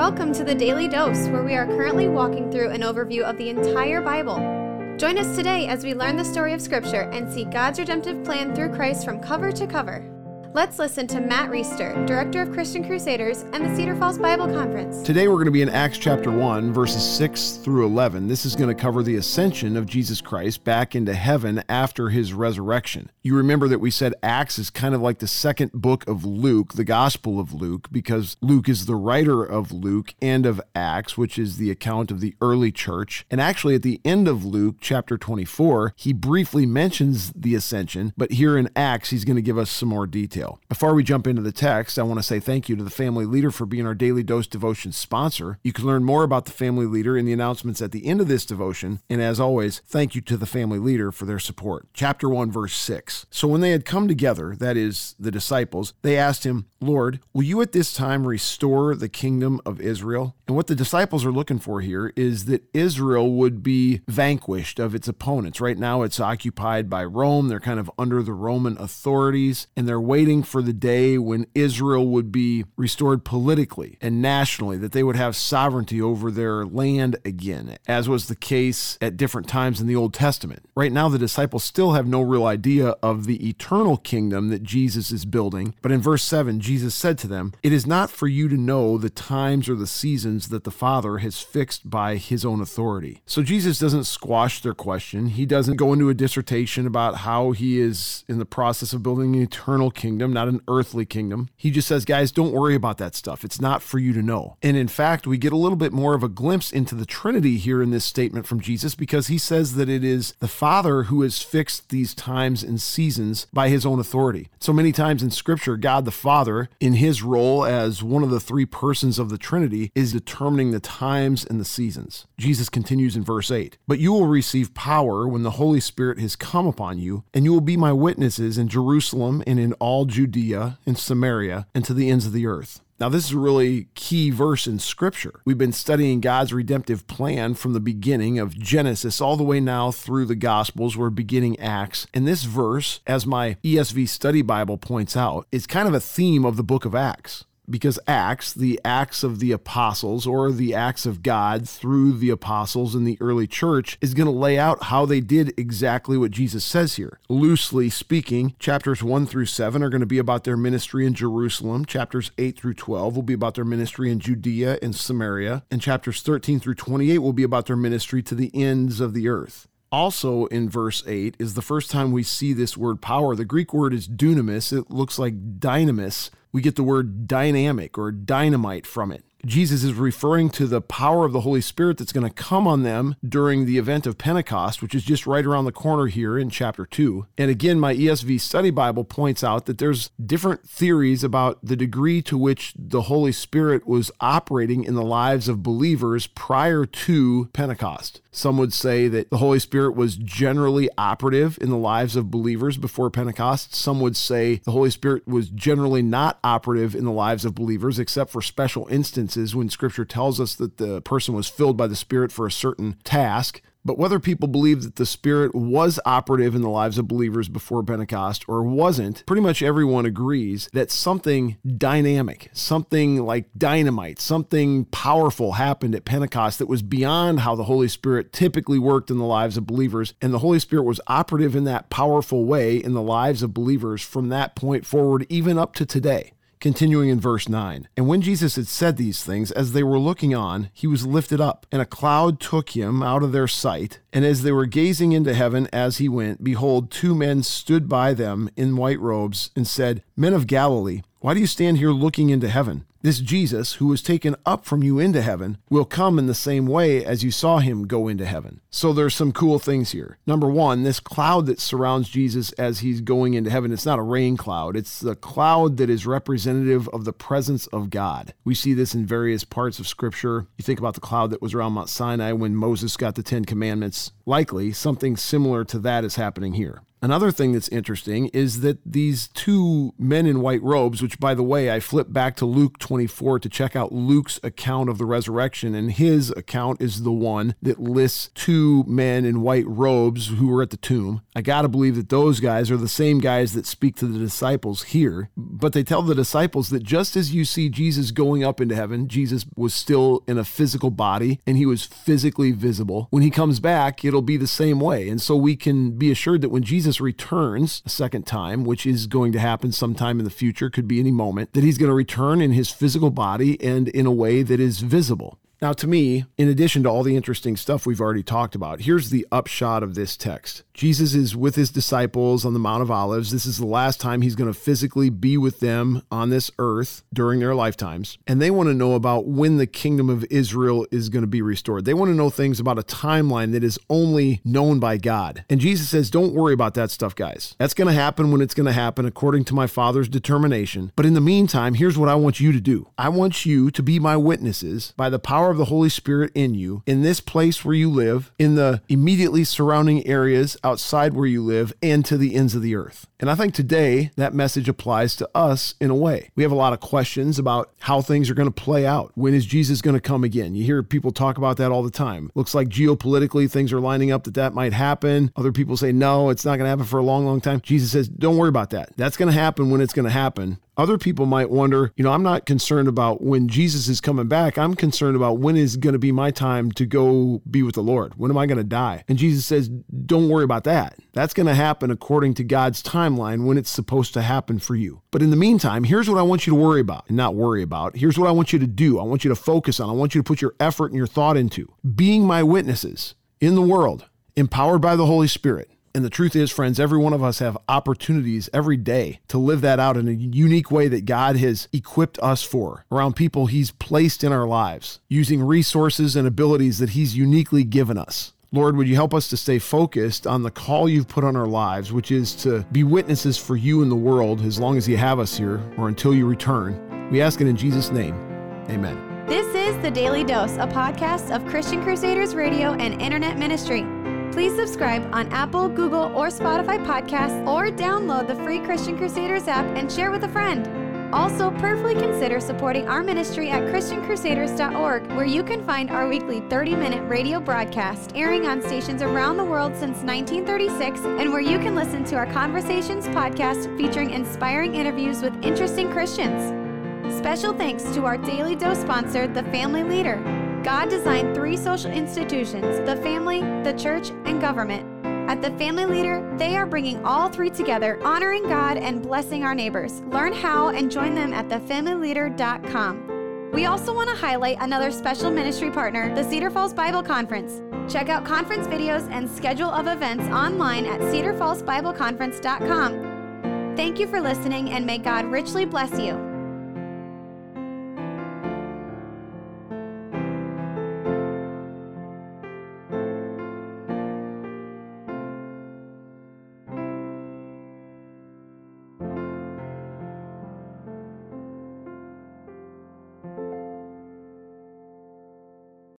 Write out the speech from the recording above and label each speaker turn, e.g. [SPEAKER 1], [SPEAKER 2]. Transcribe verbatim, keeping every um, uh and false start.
[SPEAKER 1] Welcome to the Daily Dose, where we are currently walking through an overview of the entire Bible. Join us today as we learn the story of Scripture and see God's redemptive plan through Christ from cover to cover. Let's listen to Matt Reister, Director of Christian Crusaders and the Cedar Falls Bible Conference.
[SPEAKER 2] Today we're going to be in Acts chapter one, verses six through eleven. This is going to cover the ascension of Jesus Christ back into heaven after his resurrection. You remember that we said Acts is kind of like the second book of Luke, the Gospel of Luke, because Luke is the writer of Luke and of Acts, which is the account of the early church. And actually at the end of Luke chapter twenty-four, he briefly mentions the ascension, but here in Acts, he's going to give us some more detail. Before we jump into the text, I want to say thank you to the Family Leader for being our Daily Dose Devotion sponsor. You can learn more about the Family Leader in the announcements at the end of this devotion. And as always, thank you to the Family Leader for their support. Chapter one, verse six. So when they had come together, that is, the disciples, they asked him, "Lord, will you at this time restore the kingdom of Israel?" And what the disciples are looking for here is that Israel would be vanquished of its opponents. Right now it's occupied by Rome. They're kind of under the Roman authorities, and they're waiting for the day when Israel would be restored politically and nationally, that they would have sovereignty over their land again, as was the case at different times in the Old Testament. Right now, the disciples still have no real idea of the eternal kingdom that Jesus is building. But in verse seven, Jesus said to them, "It is not for you to know the times or the seasons that the Father has fixed by his own authority." So Jesus doesn't squash their question. He doesn't go into a dissertation about how he is in the process of building an eternal kingdom, not an earthly kingdom. He just says, guys, don't worry about that stuff. It's not for you to know. And in fact, we get a little bit more of a glimpse into the Trinity here in this statement from Jesus, because he says that it is the Father who has fixed these times and seasons by his own authority. So many times in Scripture, God the Father, in his role as one of the three persons of the Trinity, is determining the times and the seasons. Jesus continues in verse eight, "But you will receive power when the Holy Spirit has come upon you, and you will be my witnesses in Jerusalem and in all Judea and Samaria and to the ends of the earth." Now, this is a really key verse in Scripture. We've been studying God's redemptive plan from the beginning of Genesis all the way now through the Gospels. We're beginning Acts. And this verse, as my E S V Study Bible points out, is kind of a theme of the book of Acts. Because Acts, the Acts of the Apostles, or the Acts of God through the Apostles in the early church, is going to lay out how they did exactly what Jesus says here. Loosely speaking, chapters one through seven are going to be about their ministry in Jerusalem. Chapters eight through twelve will be about their ministry in Judea and Samaria. And chapters thirteen through twenty-eight will be about their ministry to the ends of the earth. Also in verse eight is the first time we see this word power. The Greek word is dunamis. It looks like dynamis. We get the word dynamic or dynamite from it. Jesus is referring to the power of the Holy Spirit that's going to come on them during the event of Pentecost, which is just right around the corner here in chapter two. And again, my E S V Study Bible points out that there's different theories about the degree to which the Holy Spirit was operating in the lives of believers prior to Pentecost. Some would say that the Holy Spirit was generally operative in the lives of believers before Pentecost. Some would say the Holy Spirit was generally not operative in the lives of believers, except for special instances when Scripture tells us that the person was filled by the Spirit for a certain task. But whether people believe that the Spirit was operative in the lives of believers before Pentecost or wasn't, pretty much everyone agrees that something dynamic, something like dynamite, something powerful happened at Pentecost that was beyond how the Holy Spirit typically worked in the lives of believers. And the Holy Spirit was operative in that powerful way in the lives of believers from that point forward, even up to today. Continuing in verse nine, "And when Jesus had said these things, as they were looking on, he was lifted up, and a cloud took him out of their sight. And as they were gazing into heaven as he went, behold, two men stood by them in white robes and said, 'Men of Galilee, why do you stand here looking into heaven? This Jesus, who was taken up from you into heaven, will come in the same way as you saw him go into heaven.'" So there's some cool things here. Number one, this cloud that surrounds Jesus as he's going into heaven, it's not a rain cloud. It's the cloud that is representative of the presence of God. We see this in various parts of Scripture. You think about the cloud that was around Mount Sinai when Moses got the Ten Commandments. Likely, something similar to that is happening here. Another thing that's interesting is that these two men in white robes, which, by the way, I flipped back to Luke twenty-four to check out Luke's account of the resurrection, and his account is the one that lists two men in white robes who were at the tomb. I got to believe that those guys are the same guys that speak to the disciples here, but they tell the disciples that just as you see Jesus going up into heaven, Jesus was still in a physical body and he was physically visible. When he comes back, it'll be the same way. And so we can be assured that when Jesus returns a second time, which is going to happen sometime in the future, could be any moment, that he's going to return in his physical body and in a way that is visible. Now, to me, in addition to all the interesting stuff we've already talked about, here's the upshot of this text. Jesus is with his disciples on the Mount of Olives. This is the last time he's going to physically be with them on this earth during their lifetimes. And they want to know about when the kingdom of Israel is going to be restored. They want to know things about a timeline that is only known by God. And Jesus says, don't worry about that stuff, guys. That's going to happen when it's going to happen according to my Father's determination. But in the meantime, here's what I want you to do. I want you to be my witnesses by the power of the Holy Spirit in you, in this place where you live, in the immediately surrounding areas outside where you live, and to the ends of the earth. And I think today that message applies to us in a way. We have a lot of questions about how things are going to play out. When is Jesus going to come again? You hear people talk about that all the time. Looks like geopolitically things are lining up that that might happen. Other people say, no, it's not going to happen for a long, long time. Jesus says, don't worry about that. That's going to happen when it's going to happen. Other people might wonder, you know, I'm not concerned about when Jesus is coming back. I'm concerned about when is going to be my time to go be with the Lord. When am I going to die? And Jesus says, don't worry about that. That's going to happen according to God's timeline when it's supposed to happen for you. But in the meantime, here's what I want you to worry about and not worry about. Here's what I want you to do. I want you to focus on. I want you to put your effort and your thought into being my witnesses in the world, empowered by the Holy Spirit. And the truth is, friends, every one of us have opportunities every day to live that out in a unique way that God has equipped us for, around people he's placed in our lives, using resources and abilities that he's uniquely given us. Lord, would you help us to stay focused on the call you've put on our lives, which is to be witnesses for you in the world as long as you have us here or until you return. We ask it in Jesus' name. Amen.
[SPEAKER 1] This is The Daily Dose, a podcast of Christian Crusaders Radio and Internet Ministry. Please subscribe on Apple, Google, or Spotify podcasts, or download the free Christian Crusaders app and share with a friend. Also, prayerfully consider supporting our ministry at Christian Crusaders dot org, where you can find our weekly thirty-minute radio broadcast airing on stations around the world since nineteen thirty-six, and where you can listen to our Conversations podcast featuring inspiring interviews with interesting Christians. Special thanks to our Daily Dose sponsor, The Family Leader. God designed three social institutions: the family, the church, and government. At The Family Leader, they are bringing all three together, honoring God and blessing our neighbors. Learn how and join them at the family leader dot com. We also want to highlight another special ministry partner, the Cedar Falls Bible Conference. Check out conference videos and schedule of events online at cedar falls bible conference dot com. Thank you for listening, and may God richly bless you.